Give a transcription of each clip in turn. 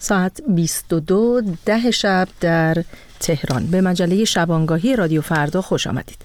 ساعت 22:10 شب در تهران. به مجله شبانگاهی رادیو فردا خوش آمدید.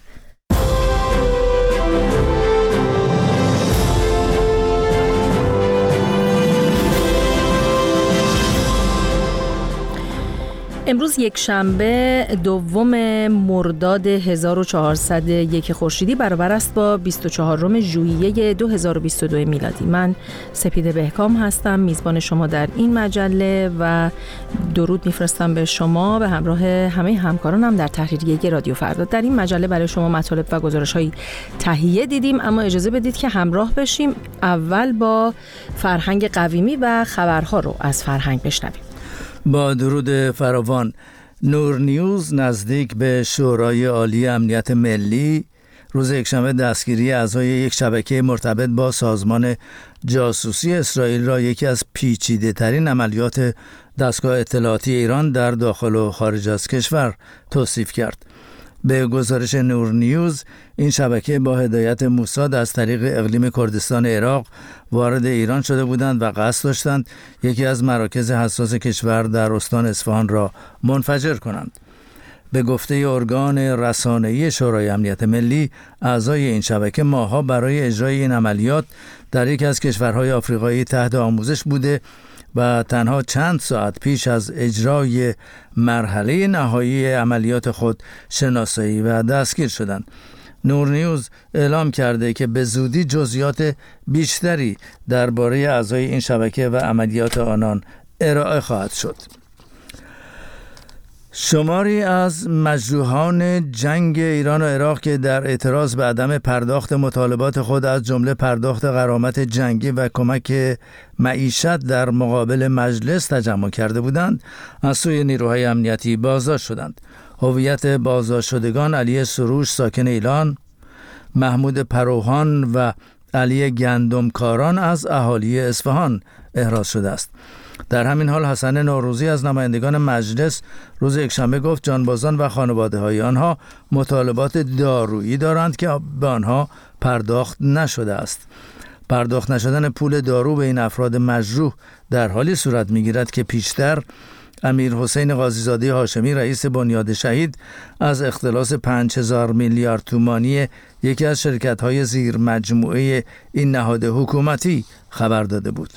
امروز یک شنبه 2 مرداد 1401 خورشیدی برابر است با 24 ژوئیه 2022 میلادی. من سپیده بهکام هستم، میزبان شما در این مجله و درود میفرستم به شما به همراه همه همکارانم در تحریریه رادیو فردا. در این مجله برای شما مطالب و گزارش‌های تهیه دیدیم، اما اجازه بدید که همراه بشیم. اول با فرهنگ قویمی و خبرها رو از فرهنگ بشنویم. با درود فراوان، نور نیوز نزدیک به شورای عالی امنیت ملی روز یکشنبه دستگیری اعضای یک شبکه مرتبط با سازمان جاسوسی اسرائیل را یکی از پیچیده ترین عملیات دستگاه اطلاعاتی ایران در داخل و خارج از کشور توصیف کرد. به گزارش نور نیوز، این شبکه با هدایت موساد از طریق اقلیم کردستان عراق وارد ایران شده بودند و قصد داشتند یکی از مراکز حساس کشور در استان اصفهان را منفجر کنند. به گفته ارگان رسانه‌ای شورای امنیت ملی، اعضای این شبکه ماه‌ها برای اجرای این عملیات در یکی از کشورهای آفریقایی تحت آموزش بوده و تنها چند ساعت پیش از اجرای مرحله نهایی عملیات خود شناسایی و دستگیر شدند. نور نیوز اعلام کرده که به زودی جزئیات بیشتری درباره اعضای این شبکه و عملیات آنان ارائه خواهد شد. شماری از مجروحان جنگ ایران و عراق که در اعتراض به عدم پرداخت مطالبات خود از جمله پرداخت غرامت جنگی و کمک معیشت در مقابل مجلس تجمع کرده بودند، از سوی نیروهای امنیتی بازداشت شدند. هویت بازداشت شدگان علی سروش ساکن ایلان، محمود پروهان و علی گندمکاران از اهالی اصفهان احراز شده است. در همین حال حسن نوروزی از نمایندگان مجلس روز یکشنبه گفت جانبازان و خانواده‌های آنها مطالبات دارویی دارند که به آنها پرداخت نشده است. پرداخت نشدن پول دارو به این افراد مجروح در حالی صورت می‌گیرد که پیشتر امیر حسین قاضیزاده هاشمی رئیس بنیاد شهید از اختلاس 5000 میلیارد تومانی یکی از شرکت‌های زیر مجموعه این نهاد حکومتی خبر داده بود.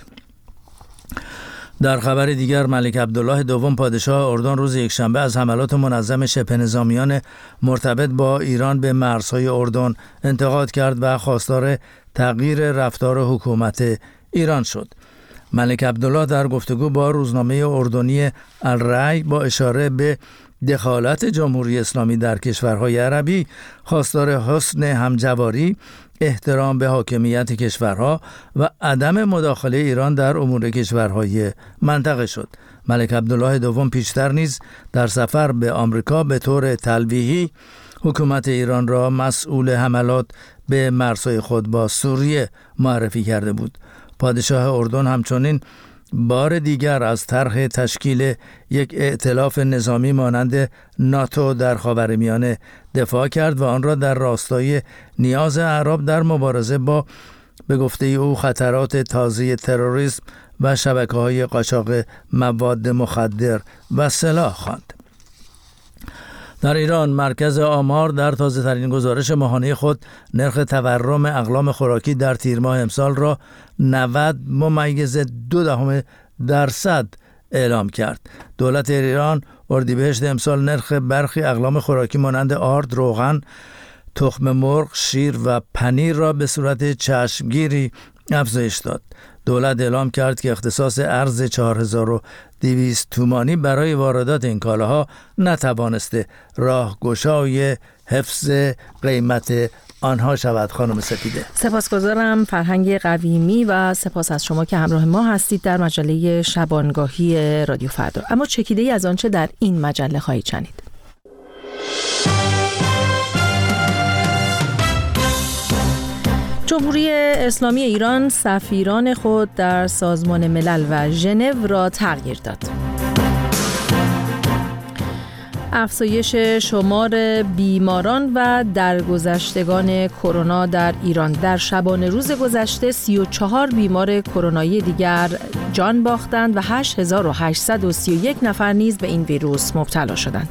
در خبر دیگر، ملک عبدالله دوم پادشاه اردن روز یکشنبه از حملات منظم شبه نظامیان مرتبط با ایران به مرزهای اردن انتقاد کرد و خواستار تغییر رفتار حکومت ایران شد. ملک عبدالله در گفتگو با روزنامه اردنی الرأی با اشاره به دخالت جمهوری اسلامی در کشورهای عربی خواستار حسن همجواری، احترام به حاکمیت کشورها و عدم مداخله ایران در امور کشورهای منطقه شد. ملک عبدالله دوم پیشتر نیز در سفر به آمریکا به طور تلویحی حکومت ایران را مسئول حملات به مرزهای خود با سوریه معرفی کرده بود. پادشاه اردن همچنین بار دیگر از طرح تشکیل یک ائتلاف نظامی مانند ناتو در خاورمیانه دفاع کرد و آن را در راستای نیاز اعراب در مبارزه با به گفته او خطرات تازه تروریسم و شبکه‌های قاچاق مواد مخدر و سلاح خواند. در ایران، مرکز آمار در تازه‌ترین گزارش ماهانه خود نرخ تورم اقلام خوراکی در تیر ماه امسال را 90.2% اعلام کرد. دولت ایران اردیبهشت امسال نرخ برخی اقلام خوراکی مانند آرد، روغن، تخم مرغ، شیر و پنیر را به صورت چشمگیری افزایش داد. دولت اعلام کرد که اختصاص ارز 4200 تومانی برای واردات این کالاها نتوانسته راهگشای حفظ قیمت آنها شود. خانم سپیده، سپاسگزارم فرهنگ قویمی و سپاس از شما که همراه ما هستید در مجله شبانگاهی رادیو فردا. اما چکیده‌ای از آنچه در این مجله خواهید شنید. جمهوری اسلامی ایران سفیران خود در سازمان ملل و ژنو را تغییر داد. افزایش شمار بیماران و درگذشتگان کرونا در ایران. در شبانه روز گذشته 34 بیمار کرونایی دیگر جان باختند و 8831 نفر نیز به این ویروس مبتلا شدند.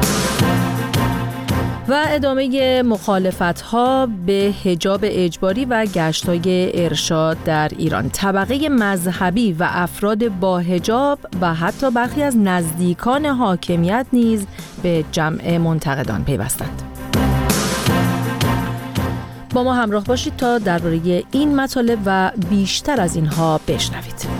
و ادامه مخالفت‌ها به حجاب اجباری و گشت‌های ارشاد در ایران. طبقه مذهبی و افراد با حجاب و حتی برخی از نزدیکان حاکمیت نیز به جمع منتقدان پیوستند. با ما همراه باشید تا درباره این مطالب و بیشتر از اینها بشنوید.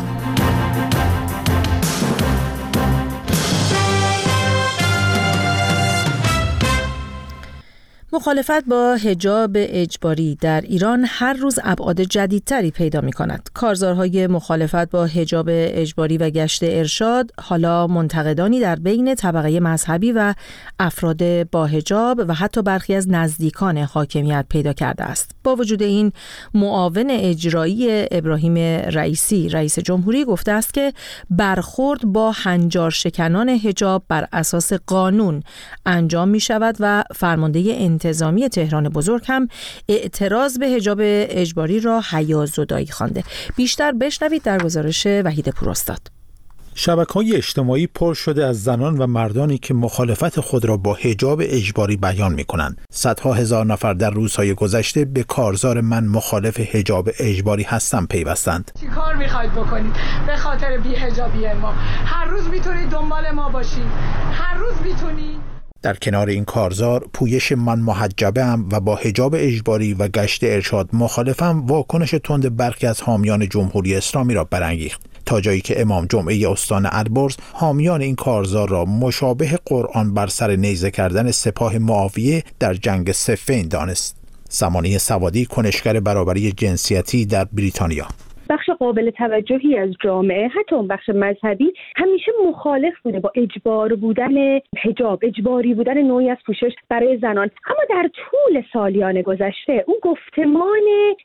مخالفت با حجاب اجباری در ایران هر روز ابعاد جدیدتری پیدا می‌کند. کارزارهای مخالفت با حجاب اجباری و گشت ارشاد حالا منتقدانی در بین طبقه مذهبی و افراد با حجاب و حتی برخی از نزدیکان حاکمیت پیدا کرده است. با وجود این، معاون اجرایی ابراهیم رئیسی رئیس جمهوری گفته است که برخورد با هنجار شکنان حجاب بر اساس قانون انجام می‌شود و فرمانده انتظامی تهران بزرگ هم اعتراض به حجاب اجباری را حیازدایی خوانده. بیشتر بشنوید در گزارش وحید پوراستاد. شبکه‌های اجتماعی پر شده از زنان و مردانی که مخالفت خود را با حجاب اجباری بیان می‌کنند. صدها هزار نفر در روزهای گذشته به کارزار من مخالف حجاب اجباری هستم پیوستند. چی کار می‌خواید بکنید به خاطر بی‌حجابی ما؟ هر روز می‌تونید دنبال ما باشید. هر روز می‌تونید. در کنار این کارزار پویش من محجبه‌ام و با حجاب اجباری و گشت ارشاد مخالفم واکنش تند برخی از حامیان جمهوری اسلامی را برانگیخت، تا جایی که امام جمعه استان البرز حامیان این کارزار را مشابه قرآن بر سر نیزه کردن سپاه معاویه در جنگ صفین دانست. سمانه سوادی، کنشگر برابری جنسیتی در بریتانیا: بخش قابل توجهی از جامعه، حتی اون بخش مذهبی، همیشه مخالف بوده با اجبار بودن حجاب، اجباری بودن نوعی از پوشش برای زنان. اما در طول سالیان گذشته اون گفتمان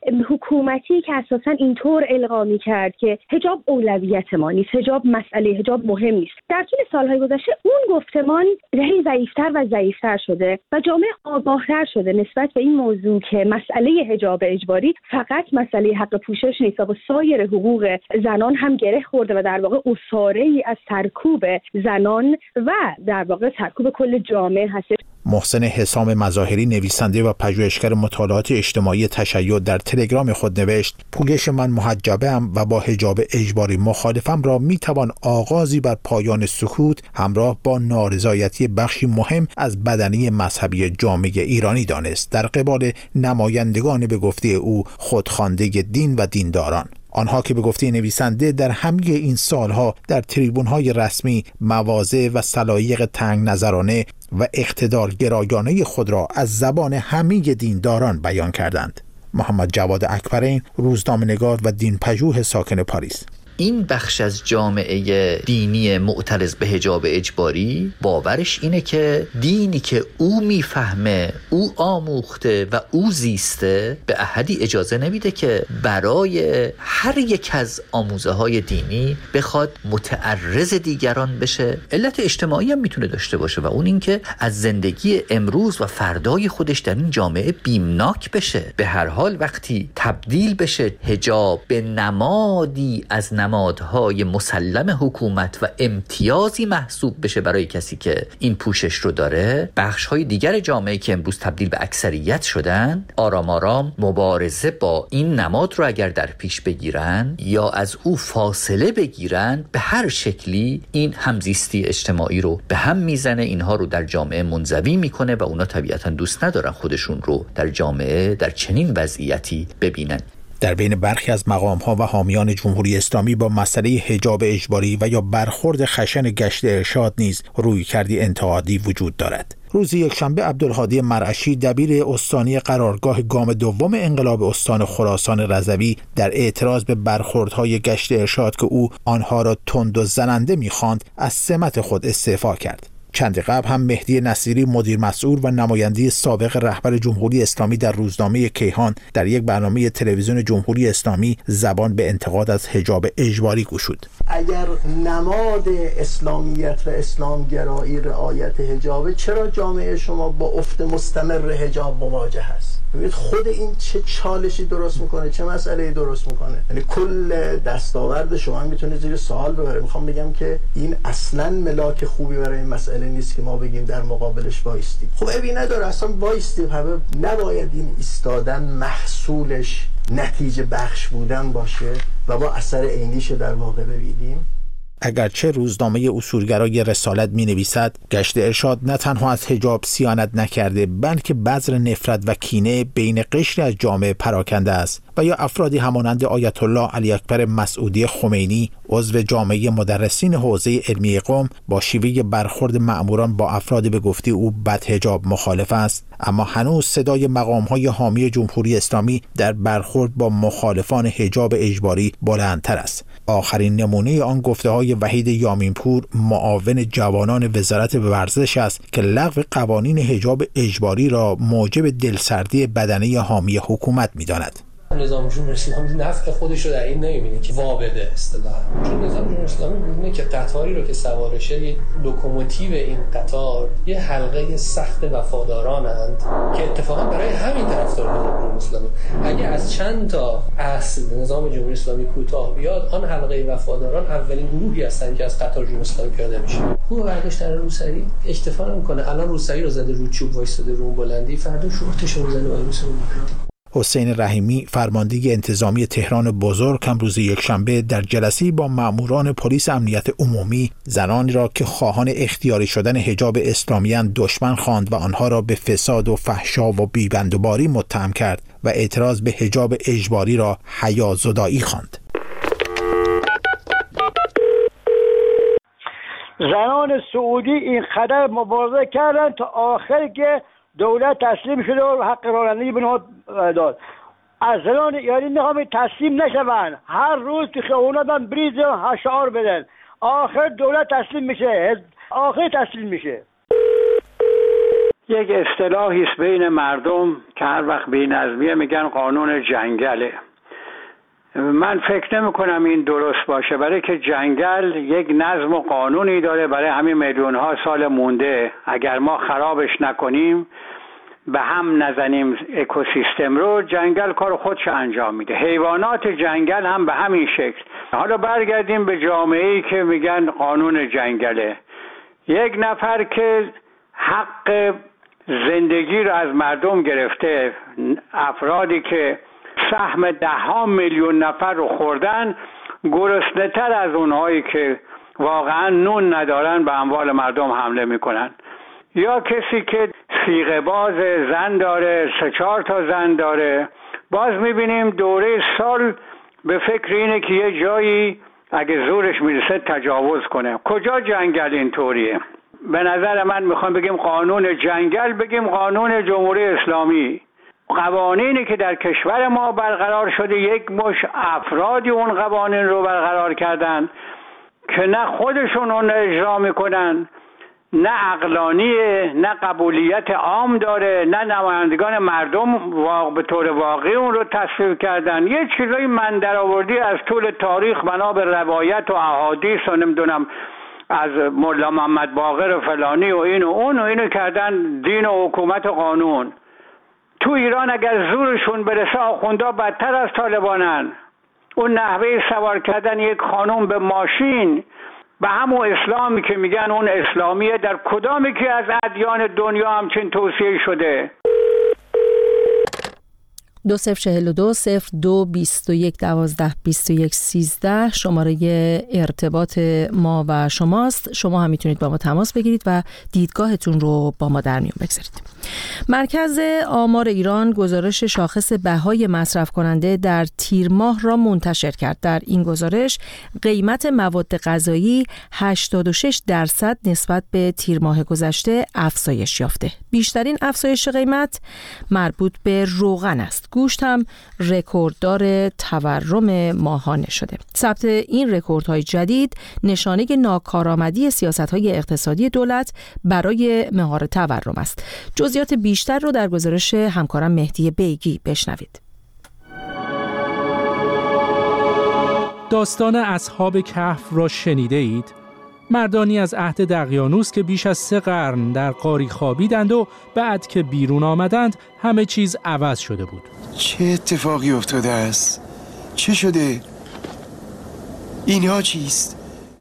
حکومتی که اساساً اینطور القا می‌کرد که حجاب اولویت ما نیست، حجاب مسئله حجاب مهم نیست، در طول سالهای گذشته اون گفتمان هی ضعیف‌تر و ضعیف‌تر شده و جامعه آگاه‌تر شده نسبت به این موضوع که مسئله حجاب اجباری فقط مسئله حق پوشش نیست و سایر حقوق زنان هم گره خورده و در واقع اساره‌ای از سرکوب زنان و در واقع سرکوب کل جامعه هست. محسن حسام مظاهری، نویسنده و پژوهشگر مطالعات اجتماعی تشیع، در تلگرام خود نوشت: پویش من محجبه‌ام و با حجاب اجباری مخالفم را میتوان آغازی بر پایان سکوت همراه با نارضایتی بخشی مهم از بدنه مذهبی جامعه ایرانی دانست، در قبال نمایندگان به گفته او خودخوانده دین و دینداران. آنها که به گفته نویسنده در همه این سالها در تریبون‌های رسمی مواضع و سلایق تنگ نظرانه و اقتدارگرایانه خود را از زبان همه دینداران بیان کردند. محمد جواد اکبرین، روزنامه‌نگار و دینپژوه ساکن پاریس: این بخش از جامعه دینی معترض به حجاب اجباری باورش اینه که دینی که او میفهمه، او آموخته و او زیسته، به احدی اجازه نمیده که برای هر یک از آموزه‌های دینی بخواد متعرض دیگران بشه. علت اجتماعی هم میتونه داشته باشه و اون این که از زندگی امروز و فردای خودش در این جامعه بیمناک بشه. به هر حال وقتی تبدیل بشه حجاب به نمادی از نمادهای مسلم حکومت و امتیازی محسوب بشه برای کسی که این پوشش رو داره، بخش‌های دیگر جامعه که امروز تبدیل به اکثریت شدن آرام آرام مبارزه با این نماد رو اگر در پیش بگیرن یا از او فاصله بگیرن، به هر شکلی این همزیستی اجتماعی رو به هم میزنه، اینها رو در جامعه منزوی میکنه و اونا طبیعتاً دوست ندارن خودشون رو در جامعه در چنین وضعیتی ببینن. در بین برخی از مقام‌ها و حامیان جمهوری اسلامی با مسئله حجاب اجباری و یا برخورد خشن گشت ارشاد نیز رویکردی انتقادی وجود دارد. روز یکشنبه عبدالهادی مرعشی، دبیر استانی قرارگاه گام دوم انقلاب استان خراسان رضوی، در اعتراض به برخوردهای گشت ارشاد که او آنها را تند و زننده می‌خواند، از سمت خود استعفا کرد. چند قبل هم مهدی نصیری مدیر مسئول و نماینده سابق رهبر جمهوری اسلامی در روزنامه کیهان در یک برنامه تلویزیون جمهوری اسلامی زبان به انتقاد از حجاب اجباری گشود. اگر نماد اسلامیت و اسلامگرایی رعایت حجاب، چرا جامعه شما با افت مستمر حجاب مواجه است؟ ببینید خود این چه چالشی درست میکنه، چه مسئله‌ای درست میکنه. یعنی کل دستاورد شما میتونه زیر سوال ببره. میخوام بگم که این اصلا ملاک خوبی برای این مسئله نیست که ما بگیم در مقابلش وایستیم. خب عیبی نداره، اصلا وایستیم. همه نباید این ایستادن محصولش نتیجه بخش بودن باشه و با اثر عینیش در واقع ببینیم. اگرچه روزنامه اصولگرای رسالت می‌نویسد گشت ارشاد نه تنها از حجاب صیانت نکرده، بلکه بذر نفرت و کینه بین قشری از جامعه پراکنده است و یا افرادی همانند آیت الله علی اکبر مسعودی خمینی عضو جامعه مدرسین حوزه علمی قم با شیوه برخورد مأموران با افراد به گفته او بدحجاب مخالف است، اما هنوز صدای مقام‌های حامی جمهوری اسلامی در برخورد با مخالفان حجاب اجباری بلندتر است. آخرین نمونه آن گفته‌های وحید یامینپور معاون جوانان وزارت ورزش است که لغو قوانین حجاب اجباری را موجب دلسردی بدنه حامی حکومت می‌داند. نظام جمهوری اسلامی نفع خودش رو در این نمی‌بینه که وابده اصطلاحاً، چون نظام جمهوری اسلامی می‌بینه که قطاری رو که سوارشه، یه لوکوموتیو این قطار یه حلقه سخت وفادارانند که اتفاقا برای همین طرفدار نظام جمهوری اسلامی اگه از چند تا اصل نظام جمهوری اسلامی کوتاه بیاد، آن حلقه وفاداران اولین گروهی هستن که از قطار جمهوری اسلامی پیاده میشه. او برداشت در روسری اکتفا نمی‌کنه، الان روسری رو زده رو چوب وایساده رو بلندی، فردا شورتش رو می‌زنه وای روسری. حسین رحیمی فرمانده انتظامی تهران بزرگ هم روز یکشنبه در جلسه‌ای با ماموران پلیس امنیت عمومی زنانی را که خواهان اختیاری شدن حجاب اسلامی‌اند دشمن خواند و آنها را به فساد و فحشا و بیبندوباری متهم کرد و اعتراض به حجاب اجباری را حیازدایی خواند. زنان سعودی این قدر مبارزه کردن تا آخر که دولت تسلیم شده و حق رانندگی به نها داد. از زنان ایرانی میخوام تسلیم نشون، هر روز تو خیابونات بریز و شعار بدن، آخر دولت تسلیم میشه، آخر تسلیم میشه. یک اصطلاحی است بین مردم که هر وقت بی‌نظمیه میگن قانون جنگله. من فکر نمی کنم این درست باشه، برای که جنگل یک نظم و قانونی داره برای همین میلیون ها سال مونده. اگر ما خرابش نکنیم، به هم نزنیم اکوسیستم رو، جنگل کار خودش انجام میده. حیوانات جنگل هم به همین شکل. حالا برگردیم به جامعه‌ای که میگن قانون جنگله. یک نفر که حق زندگی رو از مردم گرفته، افرادی که سهم 10 میلیون نفر رو خوردن، گرسنه تر از اونهایی که واقعا نون ندارن به اموال مردم حمله میکنن. یا کسی که صیغه باز زن داره، 3-4 تا زن داره، باز میبینیم دوره سال به فکر اینه که یه جایی اگه زورش میرسه تجاوز کنه. کجا جنگل اینطوریه؟ به نظر من میخوام بگیم قانون جنگل، بگیم قانون جمهوری اسلامی. قوانینی که در کشور ما برقرار شده، یک مش افرادی اون قوانین رو برقرار کردن که نه خودشون اون اجرا میکنن، نه عقلانیه، نه قبولیت عام داره، نه نمایندگان مردم به طور واقعی اون رو تصویب کردن. یه چیزایی من درآوردی از طول تاریخ بنا به روایت و احادیث و نمیدونم از مولا محمد باقر و فلانی و این و اون و اینو کردن دین و حکومت و قانون. تو ایران اگر زورشون برسه آخوندا بدتر از طالبانن. اون نحوه سوار کردن یک خانوم به ماشین به همون اسلامی که میگن اون اسلامیه، در کدامی که از ادیان دنیا همچین توصیه شده؟ 2042-02-21-12-21-13 شماره ارتباط ما و شماست. شما هم میتونید با ما تماس بگیرید و دیدگاهتون رو با ما در میون بگذارید. مرکز آمار ایران گزارش شاخص بهای مصرف کننده در تیر ماه را منتشر کرد. در این گزارش قیمت مواد غذایی 86% نسبت به تیر ماه گذشته افزایش یافته. بیشترین افزایش قیمت مربوط به روغن است. گوشت هم رکورددار تورم ماهانه شده. ثبت این رکوردهای جدید نشانه ناکارآمدی سیاست‌های اقتصادی دولت برای مهار تورم است. جزئیات بیشتر رو در گزارش همکارم مهدی بیگی بشنوید. داستان اصحاب کهف را شنیده اید؟ مردانی از عهد دقیانوس که بیش از 3 قرن در غاری خوابیدند و بعد که بیرون آمدند همه چیز عوض شده بود. چه اتفاقی افتاده است؟ چه شده؟ اینها چیست؟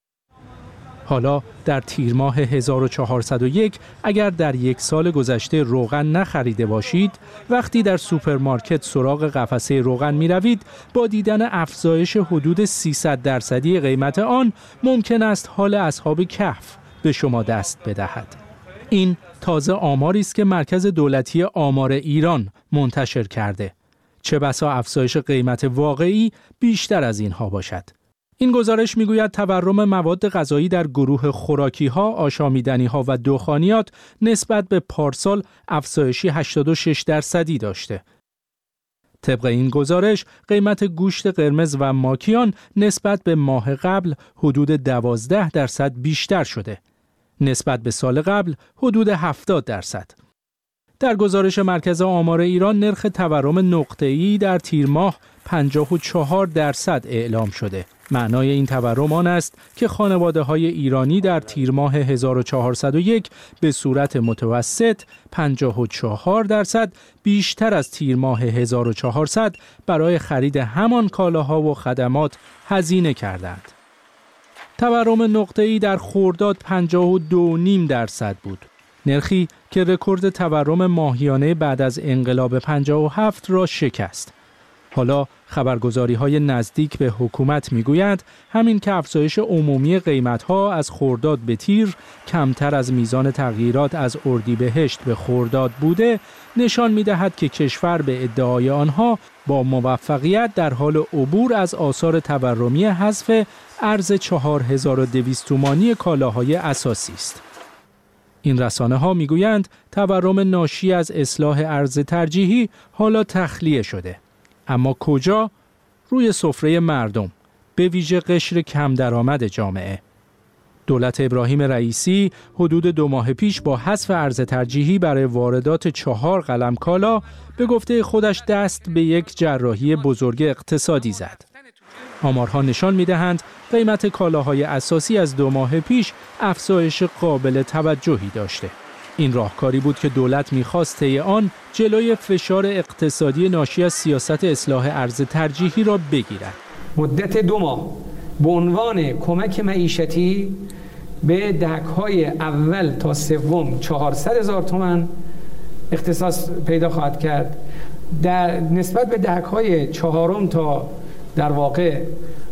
حالا در تیر ماه 1401 اگر در 1 سال گذشته روغن نخریده باشید، وقتی در سوپرمارکت سراغ قفسه روغن می روید، با دیدن افزایش حدود 300% قیمت آن ممکن است حال اصحاب کهف به شما دست بدهد. این تازه آماری است که مرکز دولتی آمار ایران منتشر کرده. چه بسا افزایش قیمت واقعی بیشتر از اینها باشد. این گزارش میگوید تورم مواد غذایی در گروه خوراکی‌ها، آشامیدنی‌ها و دخانیات نسبت به پارسال افزایشی 86% داشته. طبق این گزارش قیمت گوشت قرمز و ماکیان نسبت به ماه قبل حدود 12% بیشتر شده. نسبت به سال قبل حدود 70%. در گزارش مرکز آمار ایران نرخ تورم نقطه‌ای در تیر ماه 54% اعلام شده. معنای این تورم آن است که خانواده‌های ایرانی در تیر ماه 1401 به صورت متوسط 54% بیشتر از تیر ماه 1400 برای خرید همان کالاها و خدمات هزینه کردند. تورم نقطه‌ای در خرداد 52.5% بود. نرخی که رکورد تورم ماهیانه بعد از انقلاب 57 را شکست. حالا خبرگزاری‌های نزدیک به حکومت می‌گویند همین که افزایش عمومی قیمت‌ها از خرداد به تیر کمتر از میزان تغییرات از اردیبهشت به خرداد بوده، نشان می‌دهد که کشور به ادعای آنها با موفقیت در حال عبور از آثار تورمی حذف ارز 4200 تومانی کالاهای اساسی است. این رسانه‌ها می‌گویند تورم ناشی از اصلاح ارز ترجیحی حالا تخلیه شده. اما کجا؟ روی سفره مردم، به ویژه قشر کم درآمد جامعه. دولت ابراهیم رئیسی حدود 2 ماه پیش با حذف ارز ترجیحی برای واردات 4 قلم کالا به گفته خودش دست به یک جراحی بزرگ اقتصادی زد. آمارها نشان می‌دهند قیمت کالاهای اساسی از 2 ماه پیش افزایش قابل توجهی داشته. این راهکاری بود که دولت می‌خواست طی آن جلوی فشار اقتصادی ناشی از سیاست اصلاح ارز ترجیحی را بگیرد. مدت 2 ماه به عنوان کمک معیشتی به دهک‌های اول تا سوم 400,000 تومان اختصاص پیدا خواهد کرد. در نسبت به دهک‌های 4 تا در واقع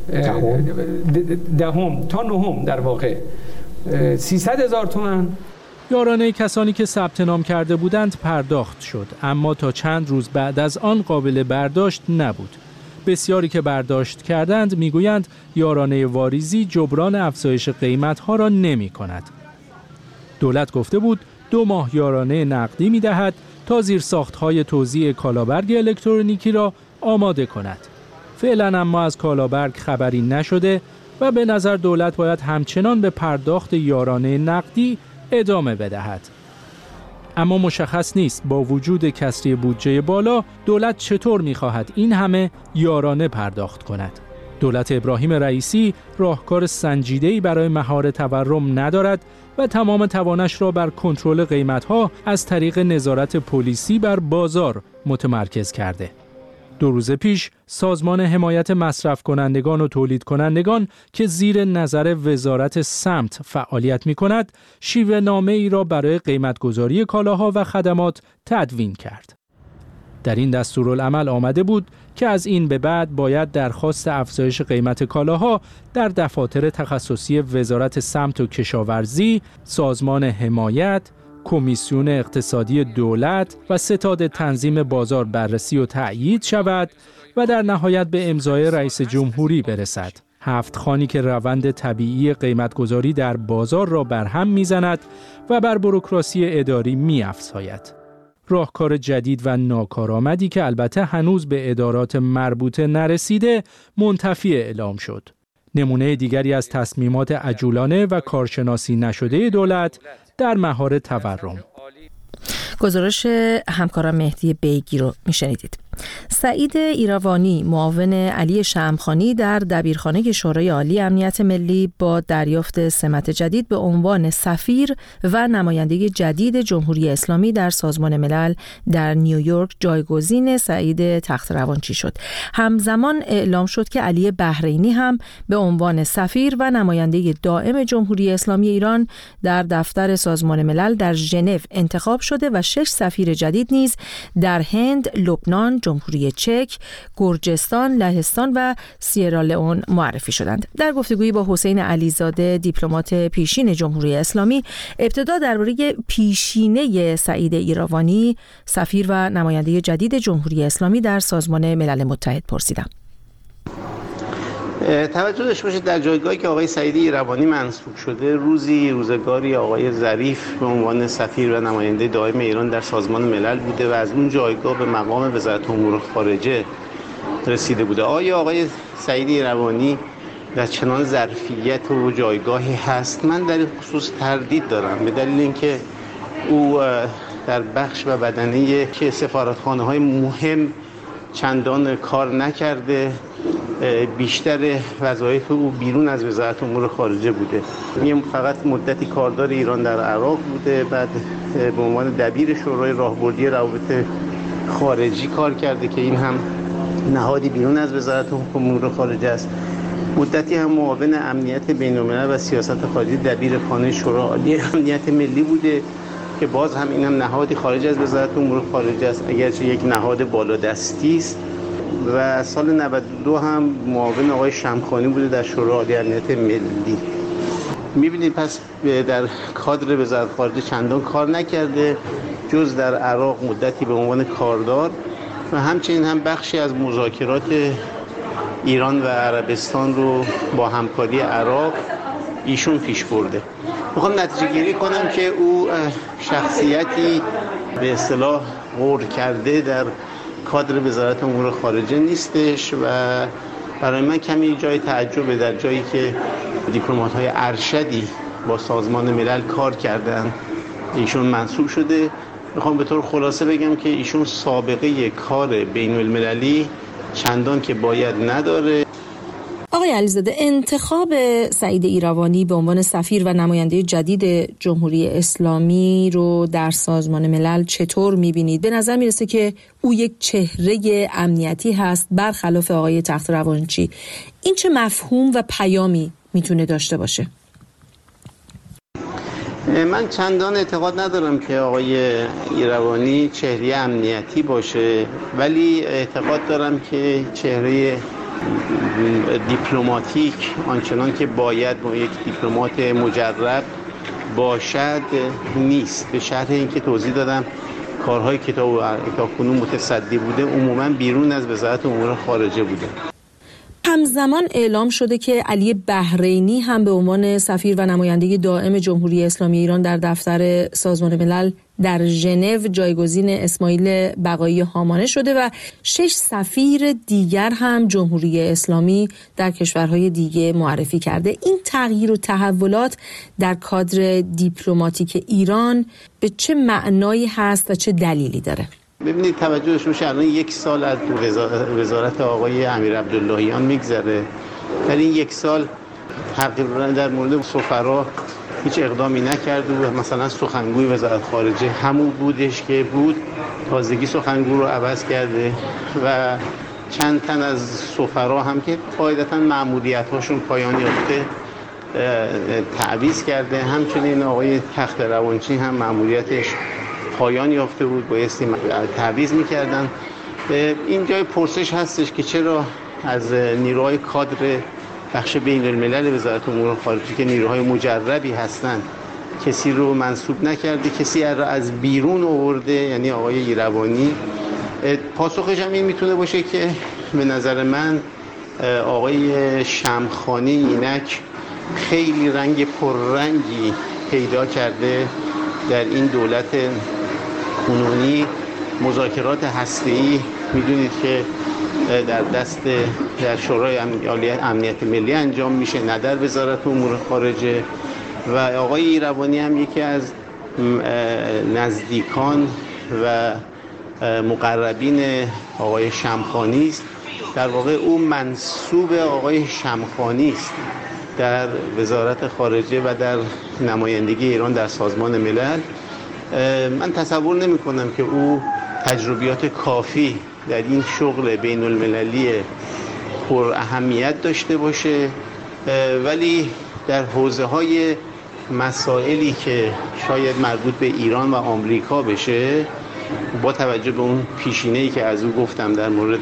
10 تا 9 در واقع 300,000 تومان. یارانه کسانی که ثبت نام کرده بودند پرداخت شد، اما تا چند روز بعد از آن قابل برداشت نبود. بسیاری که برداشت کردند میگویند یارانه واریزی جبران افزایش قیمت‌ها را نمی‌کند. دولت گفته بود 2 ماه یارانه نقدی می‌دهد تا زیرساخت‌های توزیع کالابرگ الکترونیکی را آماده کند. فعلا اما از کالابرگ خبری نشده و به نظر دولت باید همچنان به پرداخت یارانه نقدی ادامه بدهد. اما مشخص نیست با وجود کسری بودجه بالا دولت چطور می‌خواهد این همه یارانه پرداخت کند. دولت ابراهیم رئیسی راهکار سنجیده‌ای برای مهار تورم ندارد و تمام توانش را بر کنترل قیمت‌ها از طریق نظارت پلیسی بر بازار متمرکز کرده. 2 روز پیش سازمان حمایت مصرف کنندگان و تولید کنندگان که زیر نظر وزارت سمت فعالیت می کند، شیوه نامه ای را برای قیمتگذاری کالاها و خدمات تدوین کرد. در این دستورالعمل آمده بود که از این به بعد باید درخواست افزایش قیمت کالاها در دفاتر تخصصی وزارت سمت و کشاورزی، سازمان حمایت، کمیسیون اقتصادی دولت و ستاد تنظیم بازار بررسی و تأیید شود و در نهایت به امضای رئیس جمهوری برسد. 7 خوانی که روند طبیعی قیمتگذاری در بازار را برهم می‌زند و بر بوروکراسی اداری می‌افزاید. راهکار جدید و ناکارآمدی که البته هنوز به ادارات مربوطه نرسیده منتفی اعلام شد. نمونه دیگری از تصمیمات عجولانه و کارشناسی نشده دولت در مهار تورم. گزارش همکارم مهدی بیگی رو میشنیدید. سعید ایراوانی معاون علی شمخانی در دبیرخانه شورای عالی امنیت ملی با دریافت سمت جدید به عنوان سفیر و نماینده جدید جمهوری اسلامی در سازمان ملل در نیویورک جایگزین سعید تخت‌روانچی شد. همزمان اعلام شد که علی بحرینی هم به عنوان سفیر و نماینده دائم جمهوری اسلامی ایران در دفتر سازمان ملل در ژنو انتخاب شده و 6 سفیر جدید نیز در هند، لبنان، جمهوری چک، گرجستان، لهستان و سیرالئون معرفی شدند. در گفتگویی با حسین علیزاده دیپلمات پیشین جمهوری اسلامی ابتدا درباره پیشینه سعید ایراوانی سفیر و نماینده جدید جمهوری اسلامی در سازمان ملل متحد پرسیدم. توجه داشته باشید در جایگاهی که آقای سعید ایراوانی منصوب شده روزگاری آقای ظریف به عنوان سفیر و نماینده دائم ایران در سازمان ملل بوده و از اون جایگاه به مقام وزارت امور خارجه رسیده بوده. آقای سعید ایراوانی در چنان ظرفیت و جایگاهی هست؟ من در این خصوص تردید دارم، به دلیل اینکه او در بخش و بدنه که سفارتخانه‌های مهم چندان کار نکرده، بیشتر وظایف او بیرون از وزارت امور خارجه بوده. فقط مدتی کاردار ایران در عراق بوده، بعد به عنوان دبیر شورای راهبردی روابط خارجی کار کرده که این هم نهادی بیرون از وزارت امور خارجه است. مدتی هم معاون امنیت بین‌الملل و سیاست خارجی دبیر خانه شورای عالی امنیت ملی بوده که باز هم این هم نهادی خارج از وزارت امور خارجه است، اگرچه یک نهاد بالادستی است. و سال 92 هم معاون آقای شمخانی بوده در شورای عالی امنیت ملی. می‌بینید پس در کادر وزارت خارجه چندان کار نکرده جز در عراق مدتی به عنوان کاردار و همچنین هم بخشی از مذاکرات ایران و عربستان رو با همکاری عراق ایشون پیش برده. میخوام نتیجه گیری کنم که او شخصیتی به اصطلاح غور کرده در کادر وزارت امور خارجه نیستش و برای من کمی جای تعجبه در جایی که دیپلمات‌های ارشدی با سازمان ملل کار کردن ایشون منصوب شده. میخوام به طور خلاصه بگم که ایشون سابقه کار بین المللی چندان که باید نداره. آقای علیزاده، انتخاب سعید ایراوانی به عنوان سفیر و نماینده جدید جمهوری اسلامی رو در سازمان ملل چطور می‌بینید؟ به نظر میرسه که او یک چهره امنیتی هست برخلاف آقای تخت‌روانچی. این چه مفهوم و پیامی میتونه داشته باشه؟ من چندان اعتقاد ندارم که آقای ایراوانی چهره امنیتی باشه، ولی اعتقاد دارم که چهره دیپلماتیک آنچنان که باید با یک دیپلمات مجرب باشد نیست. به شرح اینکه توضیح دادم کارهایی که تا کنون متصدی بوده عموما بیرون از وزارت امور خارجه بوده. همزمان اعلام شده که علی بحرینی هم به عنوان سفیر و نماینده دائم جمهوری اسلامی ایران در دفتر سازمان ملل در ژنو جایگزین اسماعیل بقایی هامانه شده و 6 سفیر دیگر هم جمهوری اسلامی در کشورهای دیگه معرفی کرده. این تغییر و تحولات در کادر دیپلماتیک ایران به چه معنایی هست و چه دلیلی داره؟ ببینید توجه داشته باشید الان 1 سال از وزارت آقای امیر عبداللهیان میگذره. در این 1 سال تقریبا در مورد سفرا هیچ اقدامی نکرده و مثلا سخنگوی وزارت خارجه همون بودش که بود، تازگی سخنگو رو عوض کرده و چند تن از سفرا هم که قاعدتاً مأموریت‌هاشون پایان یافته تعویض کرده. همچنین آقای تخت‌روانچی هم مأموریتش پایان یافته بود، بایستی تعویض می‌کردن. این جای پرسش هستش که چرا از نیروهای کادر بخش بین الملل وزارت امور خارجه که نیروهای مجربی هستند کسی رو منصوب نکرده، کسی را از بیرون آورده، یعنی آقای ایراوانی. پاسخش هم این میتونه باشه که به نظر من آقای شمخانی اینک خیلی رنگ پررنگی پیدا کرده در این دولت کنونی مذاکرات هسته‌ای میدونید که در شورای امنیت ملی انجام میشه، نه در وزارت امور خارجه. و آقای ایروانی هم یکی از نزدیکان و مقربین آقای شمخانی است. در واقع او منسوب آقای شمخانی است در وزارت خارجه و در نمایندگی ایران در سازمان ملل. من تصور نمی کنم که او تجربیات کافی در این شغل بین المللی پر اهمیت داشته باشه، ولی در حوزه‌های مسائلی که شاید مربوط به ایران و آمریکا بشه، با توجه به اون پیشینه‌ای که از او گفتم در مورد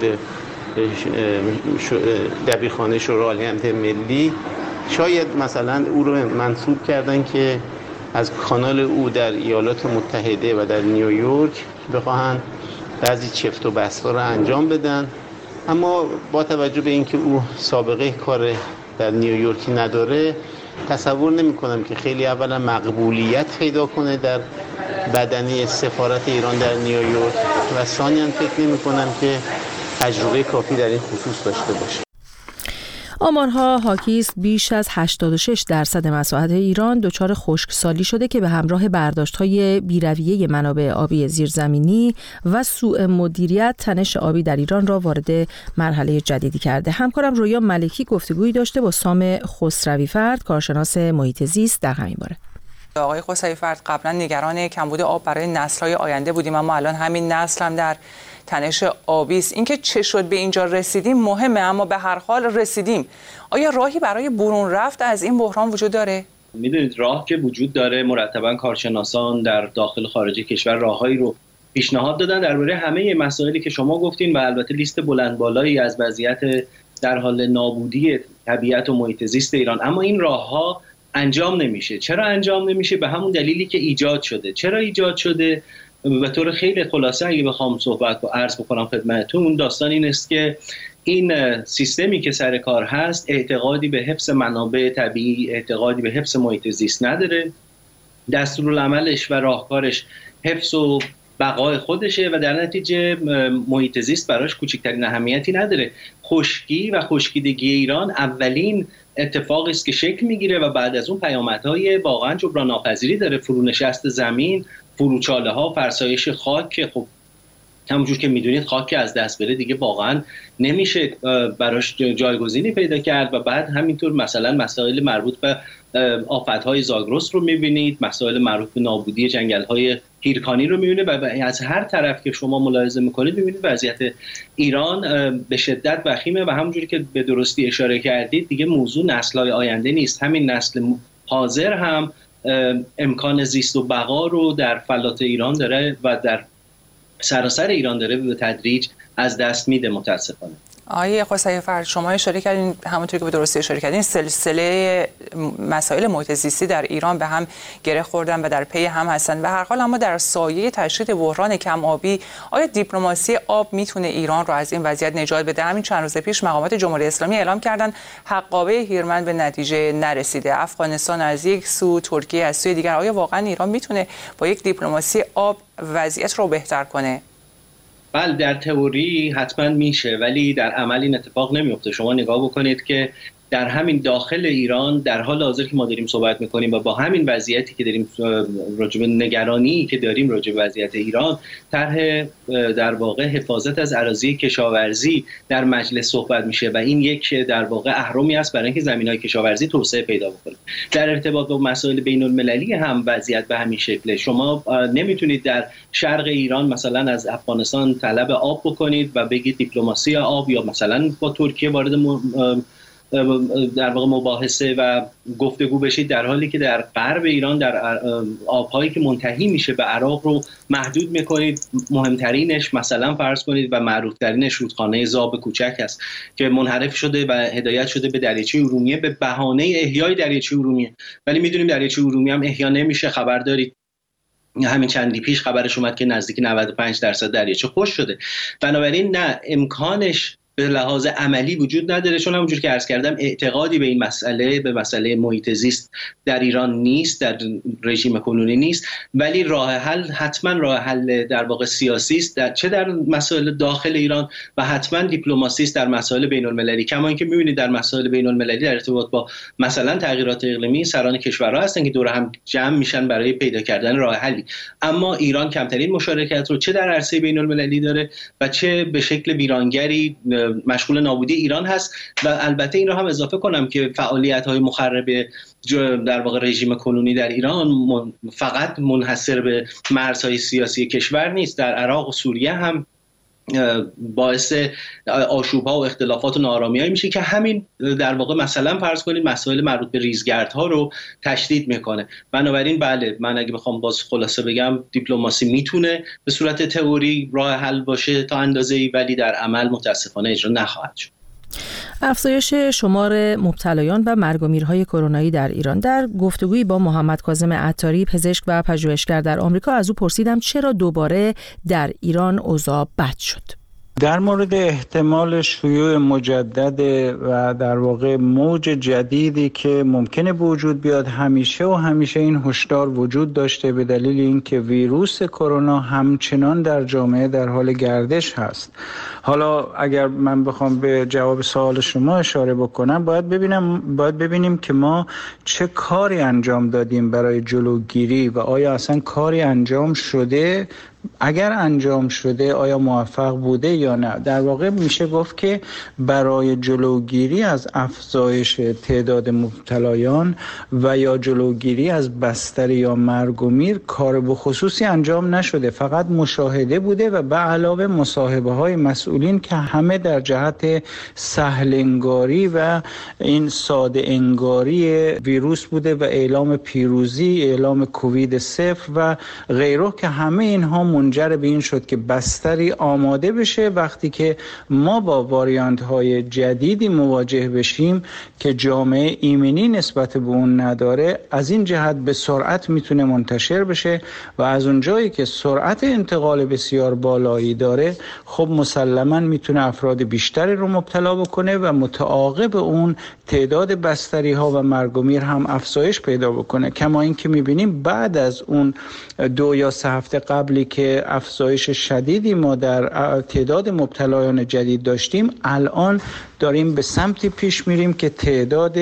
دبیرخانه شورای امنیت ملی، شاید مثلا او رو منسوب کردن که از کانال او در ایالات متحده و در نیویورک بخواهند بعضی چفت و بستا رو انجام بدن. اما با توجه به اینکه او سابقه کار در نیویورکی نداره، تصور نمی کنم که خیلی اولا مقبولیت پیدا کنه در بدنه سفارت ایران در نیویورک و ثانیاً فکر نمی کنم که تجربه کافی در این خصوص داشته باشه. آمارها حاکی است بیش از 86% مساحت ایران دچار خشکسالی شده که به همراه برداشت‌های بی‌رویه منابع آبی زیرزمینی و سوء مدیریت تنش آبی در ایران را وارد مرحله جدیدی کرده. همکارم رویا ملکی گفتگویی داشته با سام خسروی فرد، کارشناس محیط زیست در همین باره. آقای خسروی فرد، قبلا نگران کمبود آب برای نسل‌های آینده بودیم، اما الان همین نسل هم در تنش آبی است. اینکه چه شد به اینجا رسیدیم مهمه، اما به هر حال رسیدیم. آیا راهی برای برون رفت از این بحران وجود داره؟ میدونید راه که وجود داره، مرتبا کارشناسان در داخل و خارج کشور راههایی رو پیشنهاد دادن درباره همه مسائلی که شما گفتین و البته لیست بلند بالایی از وضعیت در حال نابودی طبیعت و محیط زیست ایران، اما این راهها انجام نمیشه. چرا انجام نمیشه؟ به همون دلیلی که ایجاد شده. چرا ایجاد شده؟ به طور خیلی خلاصه اگه بخوام صحبت و عرض بکنم خدمتتون، داستان این است که این سیستمی که سر کار هست اعتقادی به حفظ منابع طبیعی، اعتقادی به حفظ محیط زیست نداره. دستورالعملش و راهکارش حفظ و بقای خودشه و در نتیجه محیط زیست براش کوچکترین اهمیتی نداره. خشکی و خشکیدگی ایران اولین اتفاقی است که شکل میگیره و بعد از اون پیامدهای واقعا جبران ناپذیری داره. فرونشست زمین، فروچاله ها، فرسایش خاک که خب همونجور که میدونید خاک که از دست بره دیگه واقعا نمیشه براش جایگزینی پیدا کرد و بعد همینطور مثلا مسائل مربوط به آفتهای زاگرس رو میبینید، مسائل مربوط به نابودی جنگل‌های هیرکانی رو میبینید و از هر طرف که شما ملاحظه میکنید میبینید وضعیت ایران به شدت وخیمه و همونجوری که به درستی اشاره کردید دیگه موضوع نسل‌های آینده نیست. همین نسل حاضر هم امکان زیست و بقا رو در فلات ایران داره و در سراسر ایران داره به تدریج از دست میده متاسفانه. آقای خسروی فرد، شما اشاره کردین، همونطور که به درستی اشاره کردین، سلسله مسائل محیط زیستی در ایران به هم گره خوردن و در پی هم هستن. به هر حال اما در سایه تشدید بحران کم آبی، آیا دیپلماسی آب میتونه ایران رو از این وضعیت نجات بده؟ همین چند روز پیش مقامات جمهوری اسلامی اعلام کردن حقابه هیرمند به نتیجه نرسیده. افغانستان از یک سو، ترکیه از سوی دیگر. آیا واقعا ایران میتونه با یک دیپلماسی آب وضعیت رو بهتر کنه؟ بله، در تئوری حتما میشه ولی در عمل این اتفاق نمیفته. شما نگاه بکنید که در همین داخل ایران در حال حاضر که ما داریم صحبت میکنیم و با همین وضعیتی که داریم راجع به نگرانی که داریم راجع به وضعیت ایران، طرح در واقع حفاظت از اراضی کشاورزی در مجلس صحبت میشه و این یک در واقع اهرمی است برای اینکه زمینهای کشاورزی توسعه پیدا بکنه. در ارتباط با مسائل بین المللی هم وضعیت به همین شکله. شما نمیتونید در شرق ایران مثلا از افغانستان طلب آب بکنید و بگید دیپلماسی آب یا مثلا با ترکیه وارد در واقع مباحثه و گفتگو بشید، در حالی که در غرب ایران در آبهایی که منتهی میشه به عراق رو محدود میکنید. مهمترینش مثلا فرض کنید و معروفترینش رودخانه زاب کوچک است که منحرف شده و هدایت شده به دریاچه ارومیه به بهانه احیای دریاچه ارومیه، ولی میدونیم دریاچه ارومیه هم احیا نمیشه. خبر دارید همین چندی پیش خبرش اومد که نزدیک 95% دریاچه خشک شده. بنابراین نه، امکانش به لحاظ عملی وجود نداره، چون همونجور که عرض کردم اعتقادی به این مسئله، به مسئله محیط زیست در ایران نیست، در رژیم کنونی نیست. ولی راه حل حتما راه حل در واقع سیاسی است، چه در مسائل داخل ایران و حتما دیپلماسی است در مسائل بین المللی. کما اینکه می‌بینید در مسائل بین المللی در ارتباط با مثلا تغییرات اقلیمی سران کشورها هستن که دور هم جمع میشن برای پیدا کردن راه حلی. اما ایران کمترین مشارکت رو چه در عرصه بین المللی داره و چه به شکل ویرانگری مشغول نابودی ایران هست. و البته این رو هم اضافه کنم که فعالیت‌های مخرب در واقع رژیم کنونی در ایران فقط منحصر به مرزهای سیاسی کشور نیست. در عراق و سوریه هم باعث آشوب‌ها و اختلافات و ناآرامی‌هایی میشه که همین در واقع مثلا فرض کنید مسائل مربوط به ریزگردها رو تشدید میکنه. بنابراین بله، من اگه بخوام باز خلاصه بگم دیپلماسی میتونه به صورت تئوری راه حل باشه تا اندازه‌ای، ولی در عمل متاسفانه اجرا نخواهد شد. افزایش شمار مبتلایان و مرگ و میرهای کرونایی در ایران. در گفتگویی با محمد کاظم عطاری، پزشک و پژوهشگر در آمریکا، از او پرسیدم چرا دوباره در ایران اوضاع بد شد. در مورد احتمال شیوع مجدد و در واقع موج جدیدی که ممکنه به وجود بیاد، همیشه این هشدار وجود داشته، به دلیل اینکه ویروس کرونا همچنان در جامعه در حال گردش هست. حالا اگر من بخوام به جواب سوال شما اشاره بکنم، باید ببینیم که ما چه کاری انجام دادیم برای جلوگیری و آیا اصلا کاری انجام شده. اگر انجام شده آیا موفق بوده یا نه. در واقع میشه گفت که برای جلوگیری از افزایش تعداد مبتلایان و یا جلوگیری از بستری یا مرگ و میر کار به خصوصی انجام نشده، فقط مشاهده بوده و به علاوه مصاحبه های مسئولین که همه در جهت سهل انگاری و این ساده انگاری ویروس بوده و اعلام پیروزی، اعلام کووید 0 و غیره، که همه اینها منجر به این شد که بستری آماده بشه وقتی که ما با واریانت های جدیدی مواجه بشیم که جامعه ایمنی نسبت به اون نداره. از این جهت به سرعت میتونه منتشر بشه و از اونجایی که سرعت انتقال بسیار بالایی داره، خب مسلماً میتونه افراد بیشتری رو مبتلا بکنه و متعاقب اون تعداد بستری ها و مرگ و میر هم افزایش پیدا بکنه. کما اینکه میبینیم بعد از اون 2 یا 3 هفته قبلی که افزایش شدیدی ما در تعداد مبتلایان جدید داشتیم، الان داریم به سمتی پیش میریم که تعداد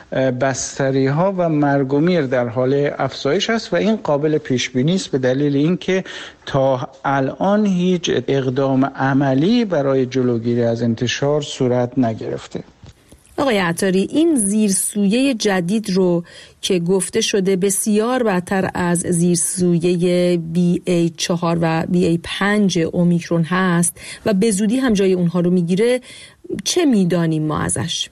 بستری ها و مرگ و میر در حال افزایش است و این قابل پیش بینی است، به دلیل اینکه تا الان هیچ اقدام عملی برای جلوگیری از انتشار صورت نگرفته. آقای عطاری، این زیرسویه جدید رو که گفته شده بسیار بدتر از زیرسویه BA4 و BA5 اومیکرون هست و به زودی هم جای اونها رو میگیره، چه میدانیم ما ازش؟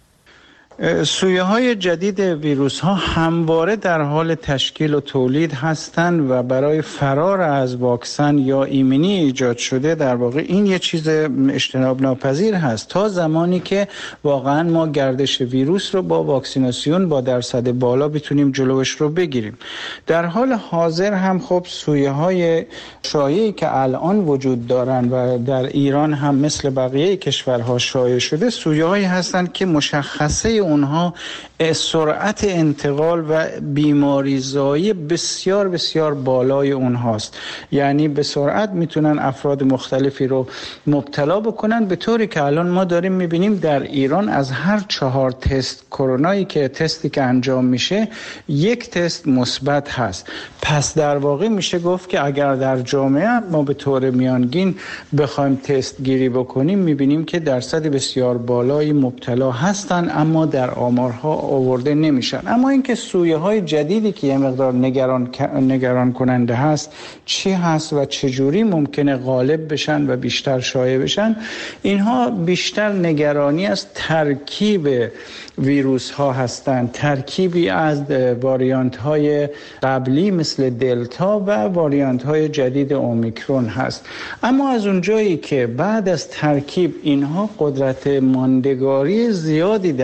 سویه های جدید ویروس ها همواره در حال تشکیل و تولید هستند و برای فرار از واکسن یا ایمنی ایجاد شده، در واقع این یه چیز اجتناب ناپذیر هست تا زمانی که واقعا ما گردش ویروس رو با واکسیناسیون با درصد بالا بتونیم جلوش رو بگیریم. در حال حاضر هم خب سویه های شایعی که الان وجود دارن و در ایران هم مثل بقیه کشورها شایع شده، سویه هایی هستند که مشخصه اونها سرعت انتقال و بیماریزایی بسیار بسیار بالای اونهاست. یعنی به سرعت میتونن افراد مختلفی رو مبتلا بکنن، به طوری که الان ما داریم میبینیم در ایران از هر 4 تست کرونایی که تستی که انجام میشه 1 تست مثبت هست. پس در واقع میشه گفت که اگر در جامعه ما به طور میانگین بخوایم تست گیری بکنیم، میبینیم که درصد بسیار بالایی مبتلا هستن اما در آمارها آورده نمیشن. اما اینکه سویه های جدیدی که یه مقدار نگران کننده هست چی هست و چجوری ممکنه غالب بشن و بیشتر شایع بشن، اینها بیشتر نگرانی از ترکیب ویروس ها هستند، ترکیبی از واریانت های قبلی مثل دلتا و واریانت های جدید اومیکرون هست. اما از اونجایی که بعد از ترکیب اینها قدرت ماندگاری زیادی در محیط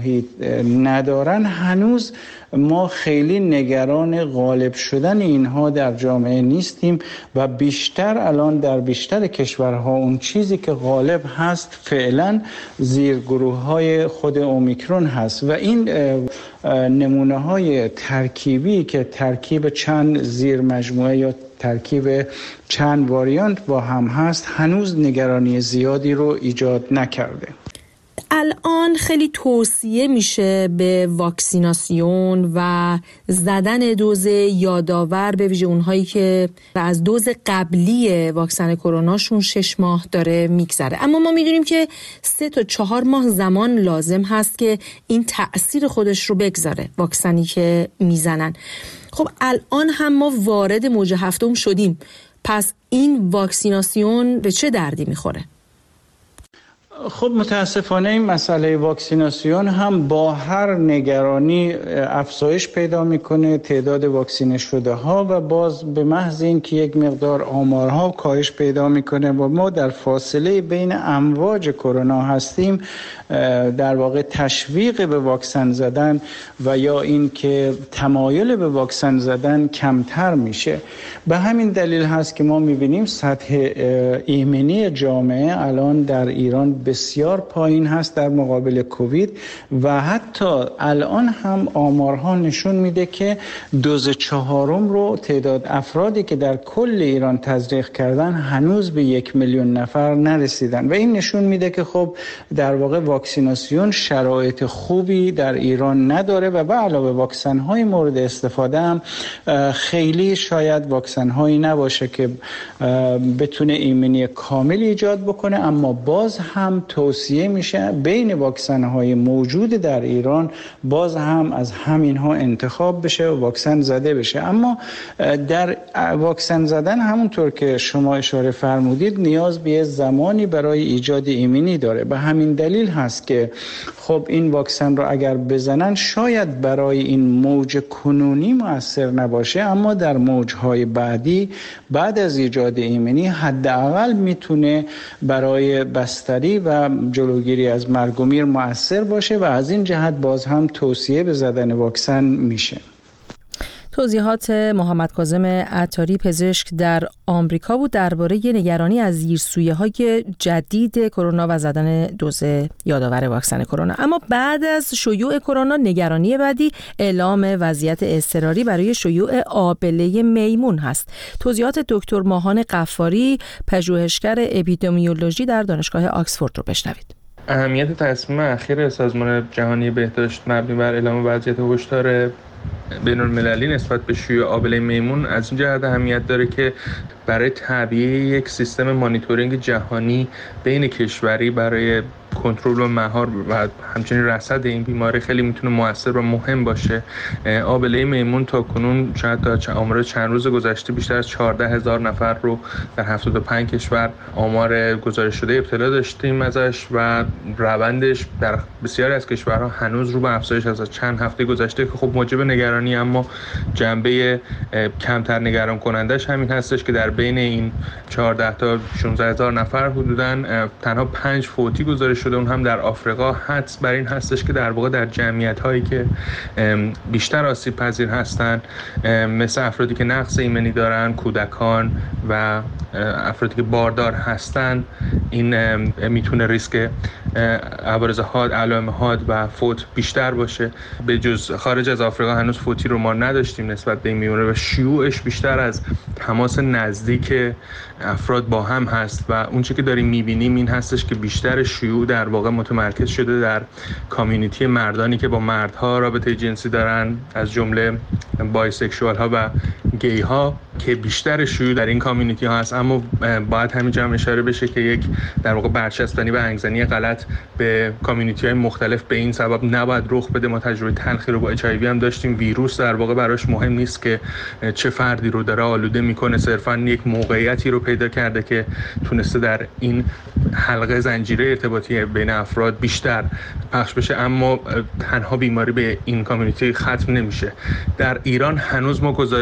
محیط ندارن، هنوز ما خیلی نگران غالب شدن اینها در جامعه نیستیم و بیشتر الان در بیشتر کشورها اون چیزی که غالب هست فعلا زیرگروه‌های خود اومیکرون هست و این نمونه‌های ترکیبی که ترکیب چند زیر مجموعه یا ترکیب چند واریانت با هم هست هنوز نگرانی زیادی رو ایجاد نکرده. الان خیلی توصیه میشه به واکسیناسیون و زدن دوز یادآور، به ویژه اونهایی که از دوز قبلی واکسن کروناشون 6 ماه داره میگذره، اما ما میدونیم که 3 تا 4 ماه زمان لازم هست که این تأثیر خودش رو بگذاره واکسنی که میزنن. خب الان هم ما وارد موج 7 شدیم، پس این واکسیناسیون به چه دردی میخوره؟ خب متاسفانه این مسئله واکسیناسیون هم با هر نگرانی افزایش پیدا میکنه، تعداد واکسینه شده ها، و باز به محض اینکه یک مقدار آمارها کاهش پیدا میکنه و ما در فاصله بین امواج کرونا هستیم، در واقع تشویق به واکسن زدن و یا این که تمایل به واکسن زدن کمتر میشه. به همین دلیل هست که ما میبینیم سطح ایمنی جامعه الان در ایران بسیار پایین هست در مقابل کووید و حتی الان هم آمارها نشون میده که دوز 4 رو تعداد افرادی که در کل ایران تزریق کردن هنوز به 1 میلیون نفر نرسیدن و این نشون میده که خب در واقع واکسیناسیون شرایط خوبی در ایران نداره و به علاوه واکسن های مورد استفاده هم خیلی شاید واکسن هایی نباشه که بتونه ایمنی کامل ایجاد بکنه، اما باز هم توصیه میشه بین واکسن های موجود در ایران باز هم از همین ها انتخاب بشه و واکسن زده بشه. اما در واکسن زدن همونطور که شما اشاره فرمودید نیاز به زمانی برای ایجاد ایمنی داره. به همین دلیل هست که خب این واکسن رو اگر بزنن شاید برای این موج کنونی مؤثر نباشه، اما در موجهای بعدی بعد از ایجاد ایمنی حداقل میتونه برای بستری و جلوگیری از مرگ و میر مؤثر باشه و از این جهت باز هم توصیه به زدن واکسن میشه. توضیحات محمد کاظم عطاری پزشک در آمریکا بود درباره نگرانی از زیرسویه‌های جدید کرونا و زدن دوز یادآور واکسن کرونا. اما بعد از شیوع کرونا نگرانی بعدی اعلام وضعیت اضطراری برای شیوع آبله میمون هست. توضیحات دکتر ماهان غفاری پژوهشگر اپیدمیولوژی در دانشگاه آکسفورد رو بشنوید. اهمیت تصمیم اخیر سازمان جهانی بهداشت مبنی بر اعلام وضعیت هشدار بین‌المللی نسبت به شیوع آبله میمون از این جهت اهمیت داره که برای تعبیه یک سیستم مانیتورینگ جهانی بین کشوری برای کنترل و مهار و همچنین رصد این بیماری خیلی میتونه مؤثر و مهم باشه. آبله میمون تا کنون شاید تا آمار چند روز گذشته بیشتر از 14,000 نفر رو در 75 کشور آمار گزارش شده ابتلا داشتیم ازش و روندش در بسیاری از کشورها هنوز رو به افزایش از چند هفته گذشته که خب موجب نگرانی، اما جنبه کمتر نگران کنندش همین هستش که در بین این 14 تا 16,000 نفر حدوداً تنها 5 فوتی گزارش شده، اون هم در آفریقا. حدس بر این هستش که در واقع در جمعیت هایی که بیشتر آسیب پذیر هستن مثل افرادی که نقص ایمنی دارن، کودکان و افرادی که باردار هستن این میتونه ریسک عوارض حاد، علائم حاد و فوت بیشتر باشه. به جز خارج از آفریقا هنوز فوتی رو ما نداشتیم نسبت به این بیماری و شیوعش بیشتر از تماس نزدیک افراد با هم هست و اون چیزی که داریم میبینیم این هستش که بیشتر شیوع در واقع متمرکز شده در کامیونیتی مردانی که با مردها رابطه جنسی دارن، از جمله بایسکشوال ها و گی ها که بیشتر شیوع در این کامیونیتی ها هست. اما باید همینجا هم اشاره بشه که یک در واقع برچسبانی و انگزنی غلط به کامیونیتی های مختلف به این سبب نباید رخ بده. ما تجربه تلخی رو با HIV هم داشتیم. ویروس در واقع براش مهم نیست که چه فردی رو داره آلوده میکنه، صرفا یک موقعیتی رو پیدا کرده که تونسته در این حلقه زنجیره ارتباطی بین افراد بیشتر پخش بشه، اما تنها بیماری به این کامیونیتی ختم نمیشه. در ایران هنوز ما گزارش رصد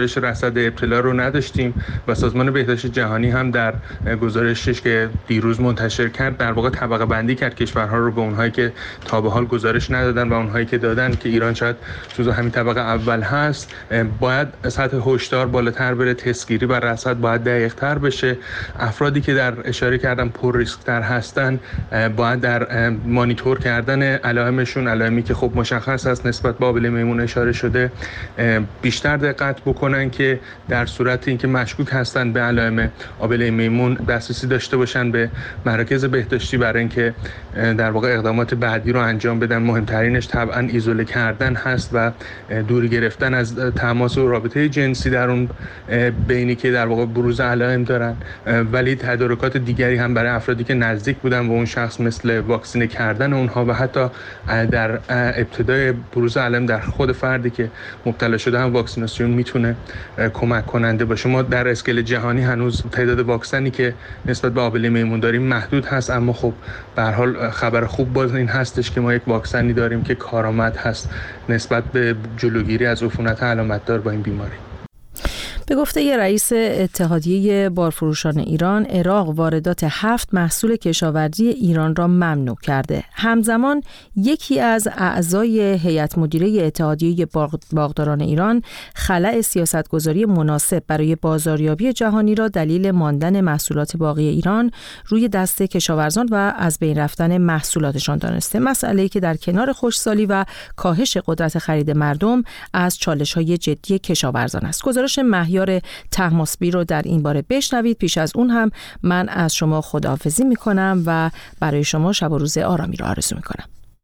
درصد ابتلا رو نداشتیم و سازمان بهداشت جهانی هم در گزارشش که دیروز منتشر کرد در واقع طبقه بندی کرد کشورها رو به اونهایی که تا به حال گزارش ندادن و اونهایی که دادن که ایران شاید جزو همین طبقه اول هست. باید سطح هشدار بالاتر بره، تستگیری و رصد باید دقیق‌تر بشه. افرادی که در اشاره کردم پر ریسک تر هستن باید در مانیتور کردن علائمشون، علائمی که خب مشخص است نسبت به آبله میمون اشاره شده، بیشتر دقت بکنن که در صورت اینکه مشکوک هستن به علائم آبله میمون دسترسی داشته باشن به مراکز بهداشتی برای اینکه در واقع اقدامات بعدی رو انجام بدن. مهمترینش طبعا ایزوله کردن هست و دوری گرفتن از تماس و رابطه جنسی در اون بینی که در واقع بروز علائم دارن. ولی تدارکات دیگری هم برای افرادی که نزدیک بودن به اون شخص مثل واکسینه کردن اونها و حتی در ابتدای بروز علائم در خود فردی که مبتلا شده هم واکسیناسیون میتونه کمک کننده باشه. ما در اسکیل جهانی هنوز تعداد واکسنی که نسبت به آبله میمون داریم محدود هست، اما خب به هر حال خبر خوب باز این هستش که ما یک واکسنی داریم که کارآمد هست نسبت به جلوگیری از عفونت علامتدار با این بیماری. به گفته رئیس اتحادیه بارفروشان ایران، عراق واردات 7 محصول کشاورزی ایران را ممنوع کرده. همزمان یکی از اعضای هیئت مدیره اتحادیه باغداران ایران خلأ سیاستگذاری مناسب برای بازاریابی جهانی را دلیل ماندن محصولات باغی ایران روی دست کشاورزان و از بین رفتن محصولاتشان دانسته. مسئله‌ای که در کنار خشکسالی و کاهش قدرت خرید مردم از چالش‌های جدی کشاورزان است. گزارش مهیار طهماسبی رو در این باره بشنوید. پیش از اون هم من از شما خداحافظی میکنم و برای شما شب و روز آرامی رو آرزو میکنم.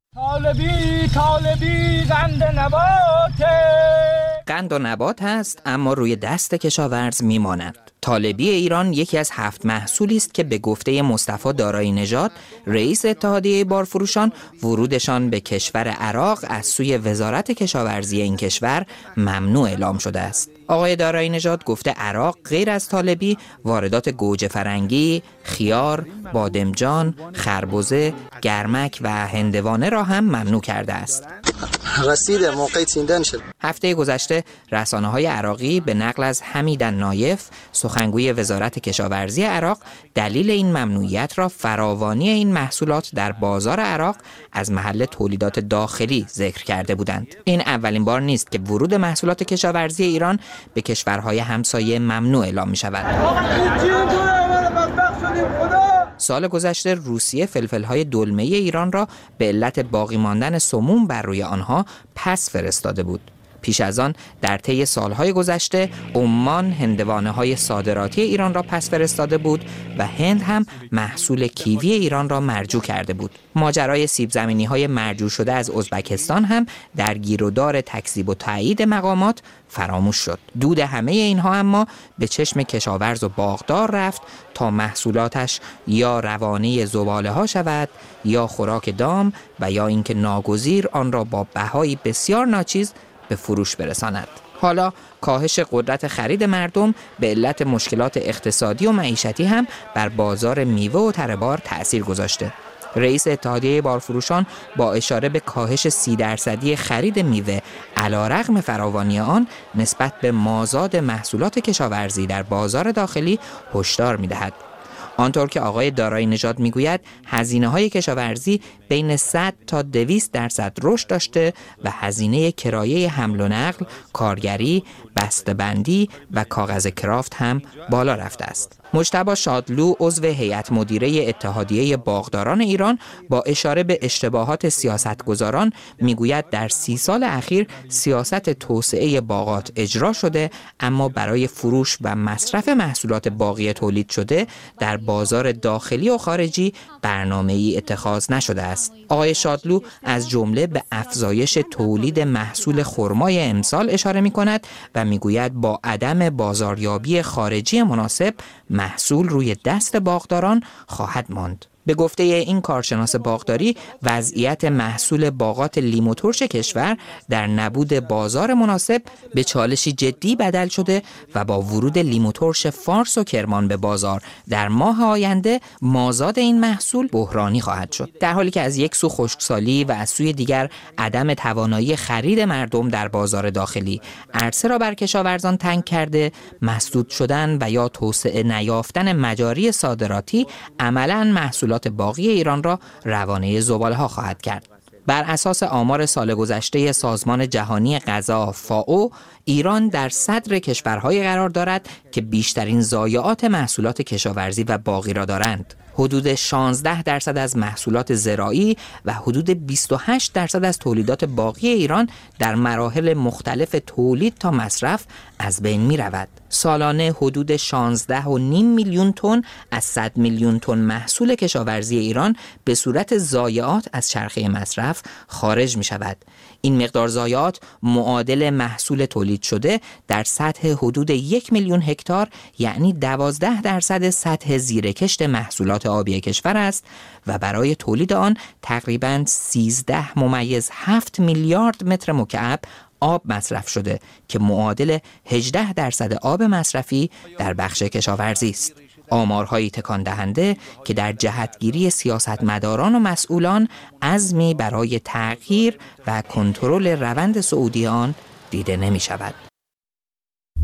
طالبی قند نباته. قند و نبات هست اما روی دست کشاورز میماند. طالبی ایران یکی از 7 محصولی است که به گفته مصطفی دارایی نژاد رئیس اتحادیه بارفروشان ورودشان به کشور عراق از سوی وزارت کشاورزی این کشور ممنوع اعلام شده است. آقای دارایی نژاد گفته عراق غیر از طالبی واردات گوجه فرنگی، خیار، بادمجان، خربزه، گرمک و هندوانه را هم ممنوع کرده است. رسید موقع چیندن شد. هفته گذشته رسانه‌های عراقی به نقل از حمید النایف سخنگوی وزارت کشاورزی عراق دلیل این ممنوعیت را فراوانی این محصولات در بازار عراق از محل تولیدات داخلی ذکر کرده بودند. این اولین بار نیست که ورود محصولات کشاورزی ایران به کشورهای همسایه ممنوع اعلام می شود. سال گذشته روسیه فلفل‌های دلمه ایران را به علت باقی ماندن سموم بر روی آنها پس فرستاده بود. پیش از آن در طی سالهای گذشته عمان هندوانه‌های صادراتی ایران را پس فرستاده بود و هند هم محصول کیوی ایران را مرجوع کرده بود. ماجرای سیب زمینی‌های مرجوع شده از ازبکستان هم در گیرودار تکذیب و تایید مقامات فراموش شد. دود همه اینها اما به چشم کشاورز و باغدار رفت تا محصولاتش یا روانه زباله‌ها شود یا خوراک دام و یا اینکه ناگزیر آن را با بهایی بسیار ناچیز به فروش برساند. حالا کاهش قدرت خرید مردم به علت مشکلات اقتصادی و معیشتی هم بر بازار میوه و تره‌بار تأثیر گذاشته. رئیس اتحادیه بارفروشان با اشاره به کاهش 30% خرید میوه علیرغم فراوانی آن نسبت به مازاد محصولات کشاورزی در بازار داخلی هشدار می‌دهد. آنطور که آقای دارایی نژاد میگوید هزینه‌های کشاورزی بین 100 تا 200% رشد داشته و هزینه کرایه حمل و نقل، کارگری، بسته‌بندی و کاغذ کرافت هم بالا رفته است. مجتبی شادلو عضو هیئت مدیره اتحادیه باغداران ایران با اشاره به اشتباهات سیاستگزاران میگوید در 30 سال اخیر سیاست توسعه باغات اجرا شده اما برای فروش و مصرف محصولات باغی تولید شده در بازار داخلی و خارجی برنامه‌ای اتخاذ نشده است. آقای شادلو از جمله به افزایش تولید محصول خرمای امسال اشاره می‌کند و میگوید با عدم بازاریابی خارجی مناسب محصول روی دست باغداران خواهد ماند. به گفته این کارشناس باغداری، وضعیت محصول باغات لیمو ترش کشور در نبود بازار مناسب به چالشی جدی بدل شده و با ورود لیمو ترش فارس و کرمان به بازار در ماه آینده مازاد این محصول بحرانی خواهد شد. در حالی که از یک سو خشکسالی و از سوی دیگر عدم توانایی خرید مردم در بازار داخلی عرصه را بر کشاورزان تنگ کرده، مسدود شدن و یا توسعه نیافتن مجاری صادراتی عملاً محصولات باغی ایران را روانه زباله‌ها خواهد کرد. بر اساس آمار سال گذشته سازمان جهانی غذا فائو، ایران در صدر کشورهای قرار دارد که بیشترین ضایعات محصولات کشاورزی و باغی را دارند. حدود 16% از محصولات زراعی و حدود 28% از تولیدات باغی ایران در مراحل مختلف تولید تا مصرف از بین می رود. سالانه حدود 16.5 میلیون تن از 100 میلیون تن محصول کشاورزی ایران به صورت ضایعات از چرخه مصرف خارج می شود. این مقدار ضایعات معادل محصول تولید شده در سطح حدود 1 میلیون هکتار، یعنی 12% سطح زیرکشت محصولات آبی کشور است و برای تولید آن تقریباً 13.7 میلیارد متر مکعب آب مصرف شده که معادل 18% آب مصرفی در بخش کشاورزی است. آمارهایی تکان دهنده که در جهتگیری سیاستمداران و مسئولان عزمی برای تغییر و کنترل روند صعودی آن دیده نمی شود.